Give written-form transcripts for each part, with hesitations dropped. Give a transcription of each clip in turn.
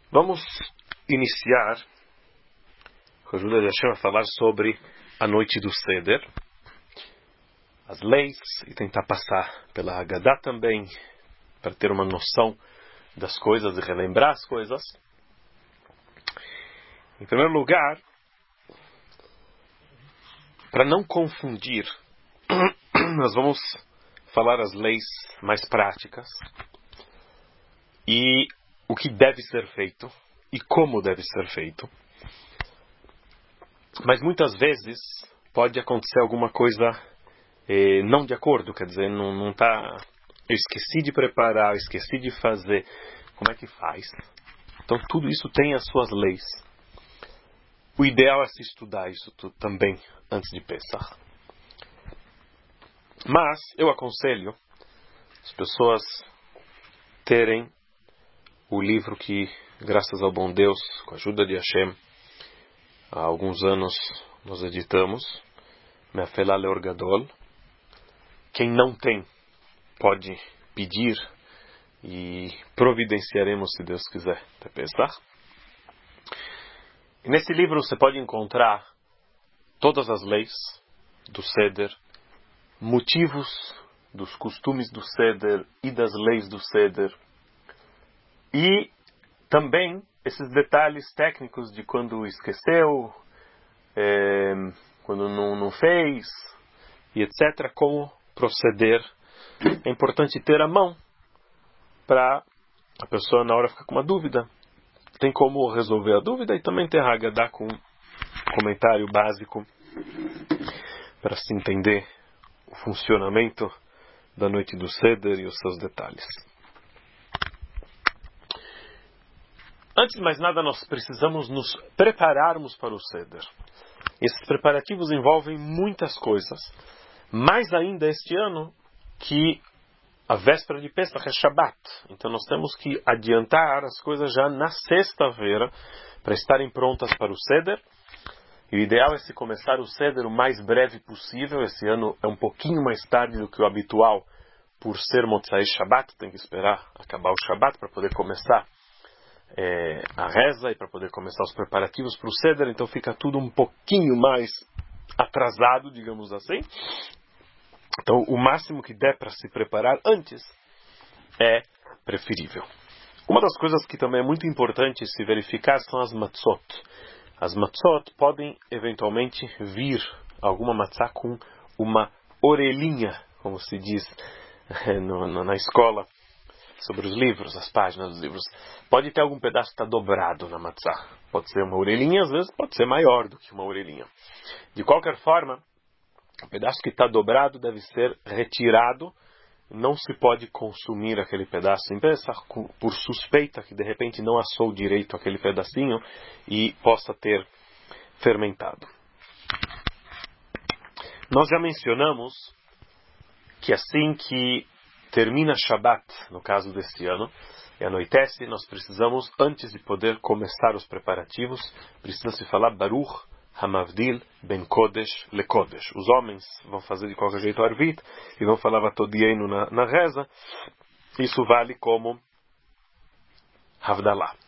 Vamos iniciar, com a ajuda de Hashem, a falar sobre a noite do Seder, as leis, e tentar passar pela Haggadah também, para ter uma noção das coisas e relembrar as coisas. Em primeiro lugar, para não confundir, nós vamos falar as leis mais práticas e o que deve ser feito e como deve ser feito. Mas muitas vezes pode acontecer alguma coisa não de acordo, quer dizer, não tá, eu esqueci de preparar, eu esqueci de fazer, como é que faz? Então tudo isso tem as suas leis. O ideal é se estudar isso tudo também antes de Pesach. Mas eu aconselho as pessoas terem o livro que, graças ao bom Deus, com a ajuda de Hashem, há alguns anos nós editamos, Me'afela Leor Gadol. Quem não tem, pode pedir e providenciaremos, se Deus quiser, até Pesach. E nesse livro você pode encontrar todas as leis do Seder, motivos dos costumes do Seder e das leis do Seder, e também esses detalhes técnicos de quando esqueceu, quando não fez, e etc., como proceder. É importante ter a mão para a pessoa na hora ficar com uma dúvida. Tem como resolver a dúvida e também ter a Haggadah com um comentário básico para se entender o funcionamento da noite do Seder e os seus detalhes. Antes de mais nada, nós precisamos nos prepararmos para o Seder. Esses preparativos envolvem muitas coisas. Mais ainda este ano, que a véspera de Pesach é Shabbat. Então nós temos que adiantar as coisas já na sexta-feira para estarem prontas para o Seder. E o ideal é se começar o Seder o mais breve possível. Esse ano é um pouquinho mais tarde do que o habitual, por ser Motzai Shabbat. Tem que esperar acabar o Shabbat para poder começar a reza e para poder começar os preparativos para o Seder. Então fica tudo um pouquinho mais atrasado, digamos assim. Então o máximo que der para se preparar antes é preferível. Uma das coisas que também é muito importante se verificar são as matzot. As matzot podem eventualmente vir alguma matzá com uma orelhinha, como se diz na escola, sobre os livros, as páginas dos livros. Pode ter algum pedaço que está dobrado na matzá. Pode ser uma orelhinha, às vezes pode ser maior do que uma orelhinha. De qualquer forma, o pedaço que está dobrado deve ser retirado. Não se pode consumir aquele pedaço em Pesach por suspeita que de repente não assou direito aquele pedacinho e possa ter fermentado. Nós já mencionamos que assim que termina Shabbat, no caso deste ano, e anoitece, nós precisamos, antes de poder começar os preparativos, precisa-se falar Baruch Hamavdil Ben Kodesh Le Kodesh. Os homens vão fazer de qualquer jeito o Arvit e vão falar Vatodienu na reza. Isso vale como Havdalah.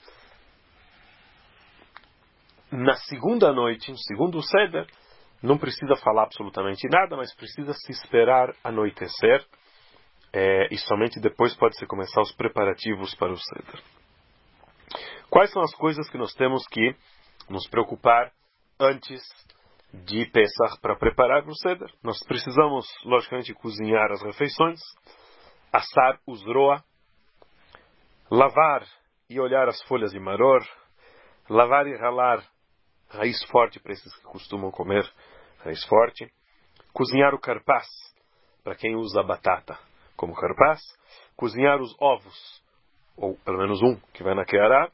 Na segunda noite, no segundo Seder, não precisa falar absolutamente nada, mas precisa se esperar anoitecer. E somente depois pode-se começar os preparativos para o Seder. Quais são as coisas que nós temos que nos preocupar antes de Pesach para preparar o Seder? Nós precisamos, logicamente, cozinhar as refeições, assar os roa, lavar e olhar as folhas de maror, lavar e ralar raiz forte para esses que costumam comer raiz forte, cozinhar o carpaz para quem usa batata como carpaz, cozinhar os ovos, ou pelo menos um que vai na Keará,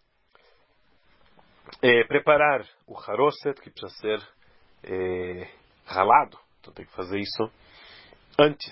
preparar o haroset, que precisa ser ralado, então tem que fazer isso antes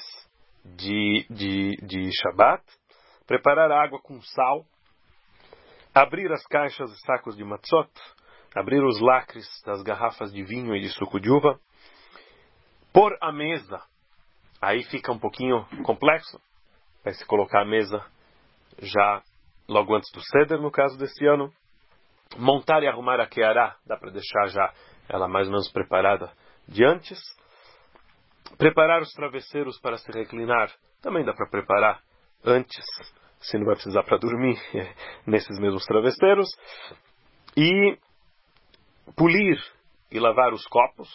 de Shabbat, preparar a água com sal, abrir as caixas e sacos de matzot, abrir os lacres das garrafas de vinho e de suco de uva, pôr a mesa. Aí fica um pouquinho complexo. Vai se colocar a mesa já logo antes do Seder, no caso desse ano. Montar e arrumar a keará, dá para deixar já ela mais ou menos preparada de antes. Preparar os travesseiros para se reclinar, também dá para preparar antes, se não vai precisar para dormir nesses mesmos travesseiros. E polir e lavar os copos.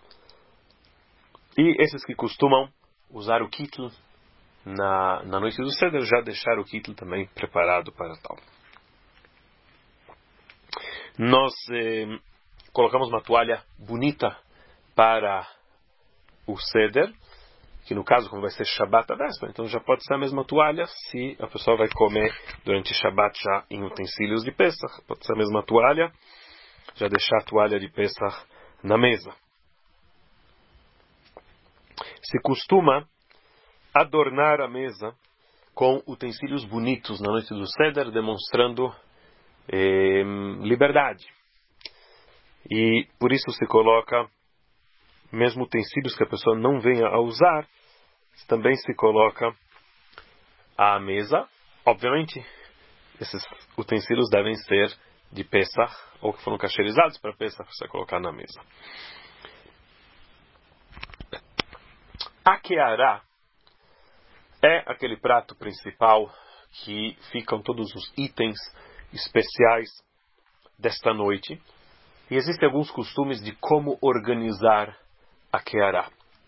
E esses que costumam usar o kittel na noite do Seder, já deixar o kittel também preparado para tal. Nós colocamos uma toalha bonita para o Seder, que no caso, como vai ser Shabbat a véspera, então já pode ser a mesma toalha se a pessoa vai comer durante Shabbat já em utensílios de Pesach. Pode ser a mesma toalha, já deixar a toalha de Pesach na mesa. Se costuma adornar a mesa com utensílios bonitos na noite do Seder, demonstrando liberdade. E por isso se coloca, mesmo utensílios que a pessoa não venha a usar, também se coloca à mesa. Obviamente, esses utensílios devem ser de Pesach, ou que foram cacherizados para Pesach, para você colocar na mesa. A keará é aquele prato principal que ficam todos os itens especiais desta noite. E existem alguns costumes de como organizar a keará.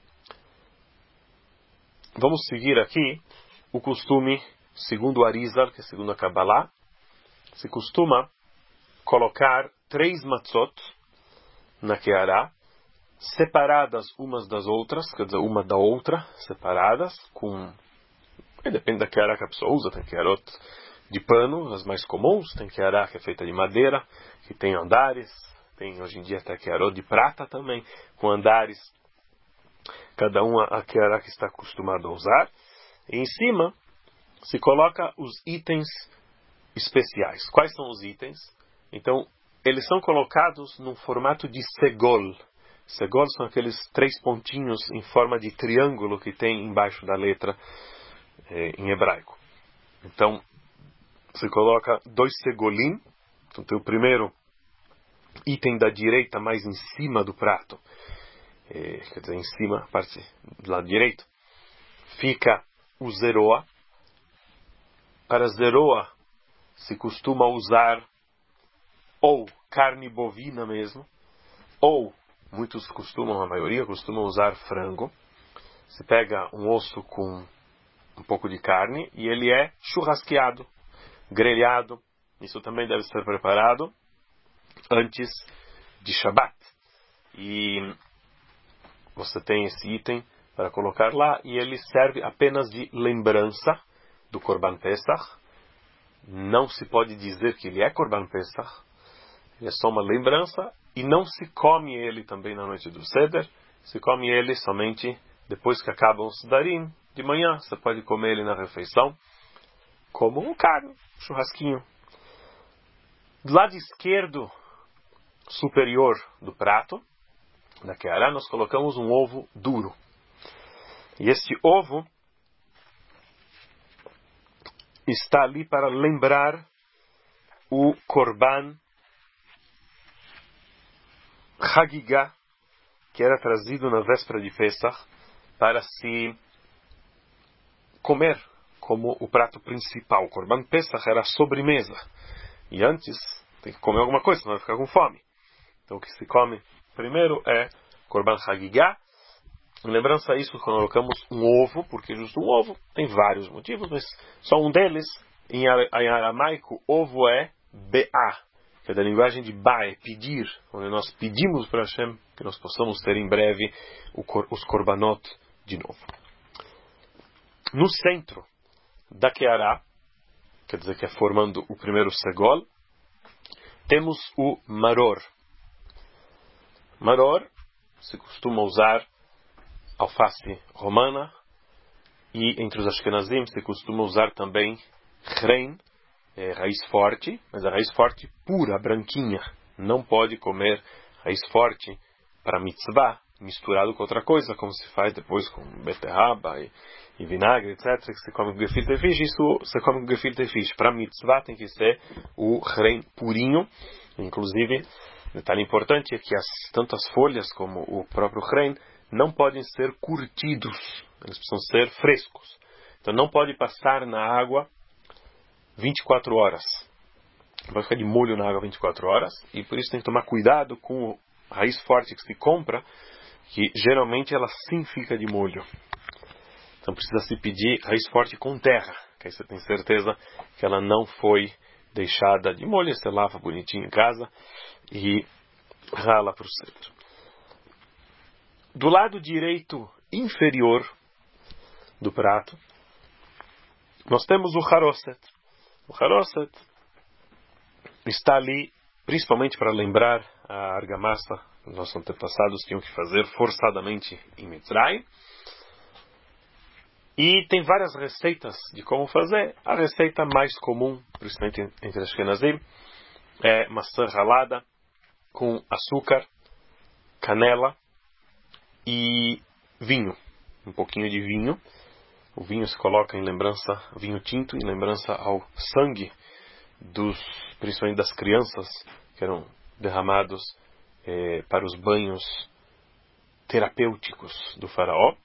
Vamos seguir aqui o costume, segundo o Arizal, que é segundo a Kabbalah, se costuma colocar 3 matzot na keará, separadas umas das outras, quer dizer, uma da outra, separadas, depende da keará que a pessoa usa, tem kearot de pano, as mais comuns, tem keará que é feita de madeira, que tem andares, tem hoje em dia até kearot de prata também, com andares, cada uma a keará que está acostumado a usar, e em cima se coloca os itens especiais. Quais são os itens? Então, eles são colocados num formato de segol. Segol são aqueles 3 pontinhos em forma de triângulo que tem embaixo da letra em hebraico. Então, se coloca 2 segolim. Então, tem o primeiro item da direita mais em cima do prato. Quer dizer, em cima, a parte do lado direito, fica o zeroa. Para zeroa se costuma usar ou carne bovina mesmo, ou muitos costumam, a maioria costumam usar frango. Se pega um osso com um pouco de carne e ele é churrasqueado, grelhado. Isso também deve ser preparado antes de Shabbat. E você tem esse item para colocar lá e ele serve apenas de lembrança do Korban Pesach. Não se pode dizer que ele é Korban Pesach. Ele é só uma lembrança e não se come ele também na noite do Seder. Se come ele somente depois que acabam os Sedarim. De manhã você pode comer ele na refeição como um carne, churrasquinho. Do lado esquerdo superior do prato da keará, nós colocamos um ovo duro. E este ovo está ali para lembrar o Korban Hagigah, que era trazido na véspera de Pesach, para se comer como o prato principal. O Korban Pesach era a sobremesa. E antes tem que comer alguma coisa, senão vai ficar com fome. Então o que se come primeiro é Korban Hagigah. Em lembrança a isso, colocamos um ovo, porque justo um ovo tem vários motivos, mas só um deles, em aramaico, ovo é be'ah, que é da linguagem de ba, pedir, onde nós pedimos para Hashem que nós possamos ter em breve os korbanot de novo. No centro da keará, quer dizer que é formando o primeiro segol, temos o maror. Maror se costuma usar alface romana, e entre os Ashkenazim se costuma usar também rein, raiz forte, mas a raiz forte pura, branquinha. Não pode comer raiz forte para mitzvah misturado com outra coisa, como se faz depois com beterraba e vinagre, etc., que se come com gefilte fish. Isso se come com gefilte fish. Para mitzvah tem que ser o rein purinho, Inclusive, detalhe importante é que tanto as folhas como o próprio rein não podem ser curtidos, eles precisam ser frescos. Então não pode passar na água 24 horas. Vai ficar de molho na água 24 horas, e por isso tem que tomar cuidado com a raiz forte que se compra, que geralmente ela sim fica de molho. Então precisa se pedir raiz forte com terra, que aí você tem certeza que ela não foi deixada de molho. Você lava bonitinho em casa e rala para o centro. Do lado direito inferior do prato, nós temos o haroset. O haroset está ali principalmente para lembrar a argamassa que nossos antepassados tinham que fazer forçadamente em Mitzrayim. E tem várias receitas de como fazer. A receita mais comum, principalmente entre as Ashkenazim, é maçã ralada com açúcar, canela e vinho. Um pouquinho de vinho. O vinho se coloca em lembrança, vinho tinto, em lembrança ao sangue principalmente das crianças que eram derramados para os banhos terapêuticos do faraó.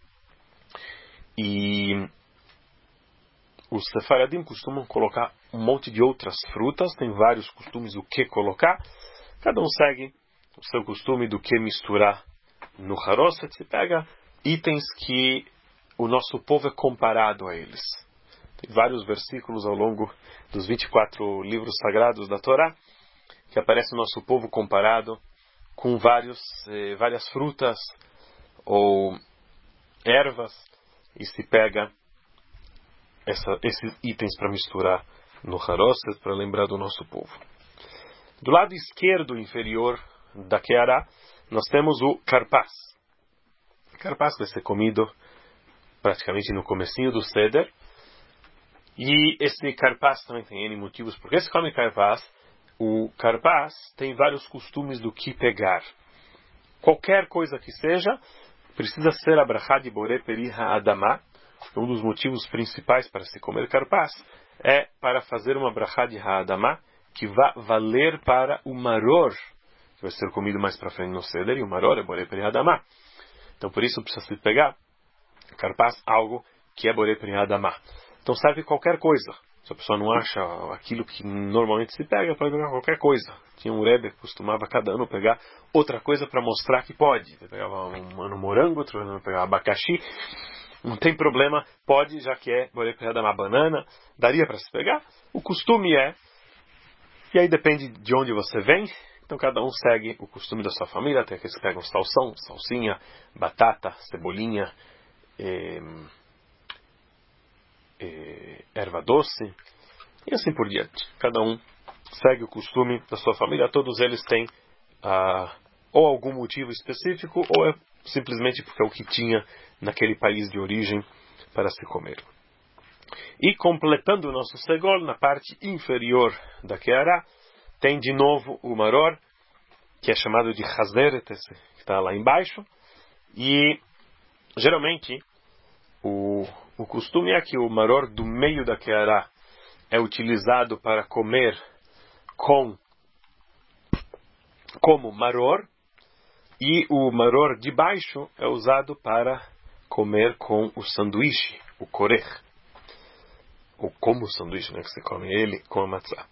E os sefaradim costumam colocar um monte de outras frutas, tem vários costumes do que colocar, cada um segue o seu costume do que misturar no haroset. Se pega itens que o nosso povo é comparado a eles. Tem vários versículos ao longo dos 24 livros sagrados da Torá que aparece o nosso povo comparado com várias frutas ou ervas, e se pega esses itens para misturar no haroset para lembrar do nosso povo. Do lado esquerdo inferior da Keará, nós temos o karpas. O karpas vai ser comido praticamente no comecinho do Seder. E esse karpas também tem N motivos porque se come karpas. O karpas tem vários costumes do que pegar. Qualquer coisa que seja, precisa ser a brachá de Borei Peri Ha'adamah. Um dos motivos principais para se comer karpas é para fazer uma brachá de Ha'adamah que vai valer para o maror, que vai ser comido mais para frente no Seder, e o maror é Borei Peri Ha'adamah. Então por isso precisa se pegar karpas, algo que é Borei Peri Ha'adamah. Então serve qualquer coisa. Se a pessoa não acha aquilo que normalmente se pega, pode pegar qualquer coisa. Tinha um rebbe que costumava cada ano pegar outra coisa para mostrar que pode. Ele pegava um ano morango, outro ano pegava abacaxi. Não tem problema, pode, já que é Borei Peri Ha'adamah, banana, daria para se pegar. O costume é, e aí depende de onde você vem, então cada um segue o costume da sua família. Tem aqueles que pegam salsinha, batata, cebolinha, erva doce e assim por diante. Cada um segue o costume da sua família. Todos eles têm ou algum motivo específico, ou é simplesmente porque é o que tinha naquele país de origem para se comer. E completando o nosso segol, na parte inferior da Keará, tem de novo o maror, que é chamado de Hazeret, que está lá embaixo. E geralmente o costume é que o maror do meio da Keará é utilizado para comer como maror, e o maror de baixo é usado para comer com o sanduíche, o korech. Ou como o sanduíche, né, que você come ele com a matzá.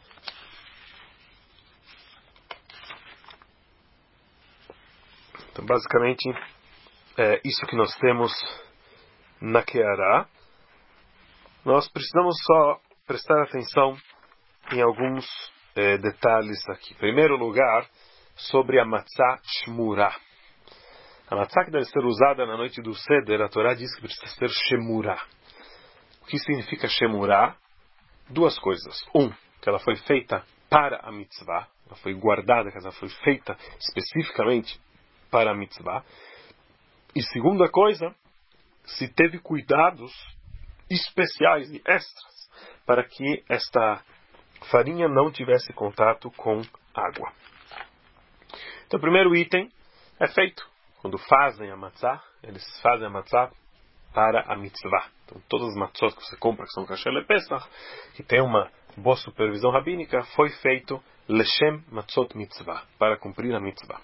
Então basicamente é isso que nós temos na Keará. Nós precisamos só prestar atenção em alguns detalhes aqui. Em primeiro lugar, sobre a matzá shmurá. A matzá que deve ser usada na noite do Seder, a Torá diz que precisa ser shemurá. O que significa shemurá? Duas coisas. Que ela foi feita para a mitzvah. Ela foi guardada, que ela foi feita especificamente para a mitzvah. E segunda coisa, se teve cuidados especiais e extras para que esta farinha não tivesse contato com água. Então o primeiro item é feito quando fazem a matzá. Eles fazem a matzá para a mitzvah. Então todas as matzot que você compra que são kasher lepesach, que tem uma boa supervisão rabínica, foi feito Leshem Matzot Mitzvah, para cumprir a mitzvah.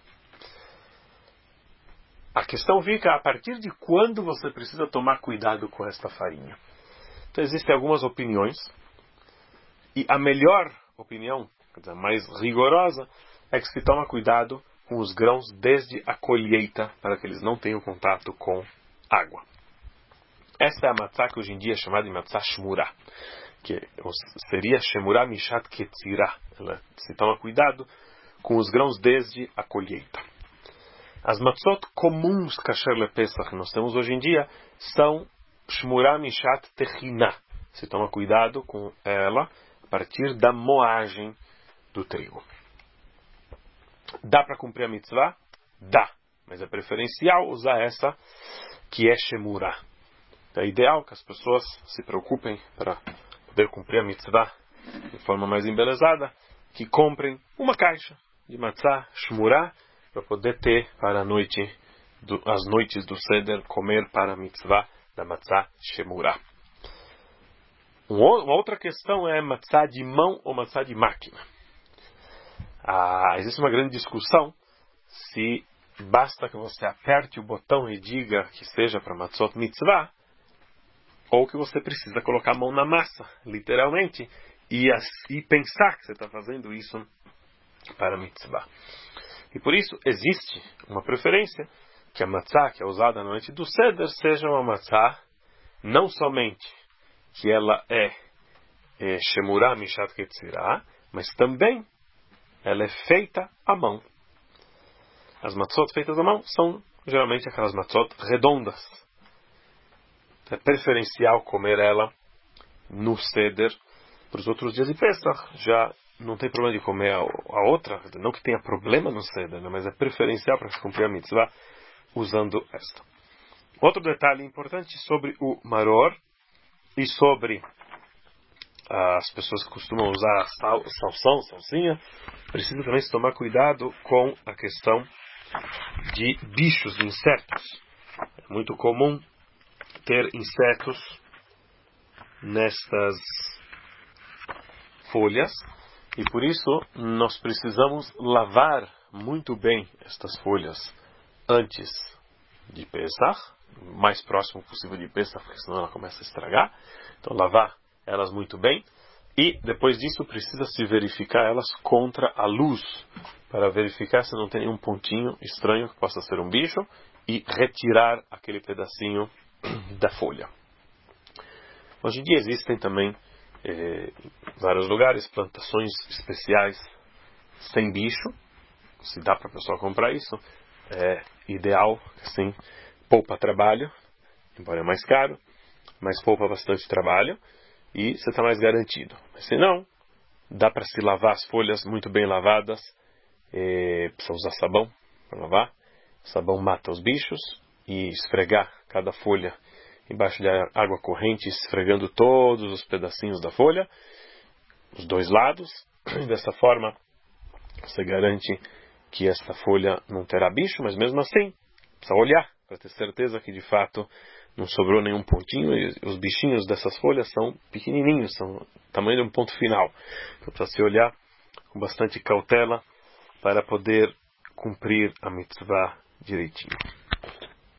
A questão fica a partir de quando você precisa tomar cuidado com esta farinha. Então existem algumas opiniões, e a melhor opinião, quer dizer, a mais rigorosa, é que se toma cuidado com os grãos desde a colheita, para que eles não tenham contato com água. Esta é a matzá que hoje em dia é chamada de matzá shmurá, que seria shemurá mishat ketzirá. Ela se toma cuidado com os grãos desde a colheita. As matzot comuns kasher lepesach que nós temos hoje em dia são shmurá mishat techina. Se toma cuidado com ela a partir da moagem do trigo. Dá para cumprir a mitzvah? Dá. Mas é preferencial usar essa que é shemurá. É ideal que as pessoas se preocupem para poder cumprir a mitzvah de forma mais embelezada, que comprem uma caixa de matzah shmurá para poder ter para as noites do Seder, comer para a mitzvah da matzah shemurá. Uma outra questão é matzah de mão ou matzah de máquina. Existe uma grande discussão se basta que você aperte o botão e diga que seja para matzot mitzvah, ou que você precisa colocar a mão na massa, literalmente, e pensar que você está fazendo isso para mitzvah. E por isso existe uma preferência que a matzah que é usada na noite do Seder seja uma matzah não somente que ela é shemurá mishat ketzirá, mas também ela é feita à mão. As matzot feitas à mão são geralmente aquelas matzot redondas. É preferencial comer ela no Seder. Para os outros dias de Pesach já não tem problema de comer a outra, não que tenha problema no Seder, né? Mas é preferencial para se cumprir a mitzvah usando esta. Outro detalhe importante sobre o maror e sobre as pessoas que costumam usar salsinha, precisa também se tomar cuidado com a questão de bichos, de insetos. É muito comum ter insetos nestas folhas e por isso nós precisamos lavar muito bem estas folhas antes de Pesach, o mais próximo possível de Pesach, porque senão ela começa a estragar. Então lavar elas muito bem e depois disso precisa se verificar elas contra a luz para verificar se não tem nenhum pontinho estranho que possa ser um bicho e retirar aquele pedacinho da folha. Hoje em dia existem também em vários lugares plantações especiais sem bicho. Se dá para a pessoa comprar isso, é ideal, assim, poupa trabalho, embora é mais caro, mas poupa bastante trabalho e você está mais garantido. Mas se não, dá para se lavar as folhas muito bem lavadas, precisa usar sabão para lavar. O sabão mata os bichos e esfregar cada folha embaixo de água corrente, esfregando todos os pedacinhos da folha, os dois lados, e dessa forma você garante que esta folha não terá bicho, mas mesmo assim precisa olhar para ter certeza que de fato não sobrou nenhum pontinho e os bichinhos dessas folhas são pequenininhos, são do tamanho de um ponto final. Então precisa se olhar com bastante cautela para poder cumprir a mitzvah direitinho.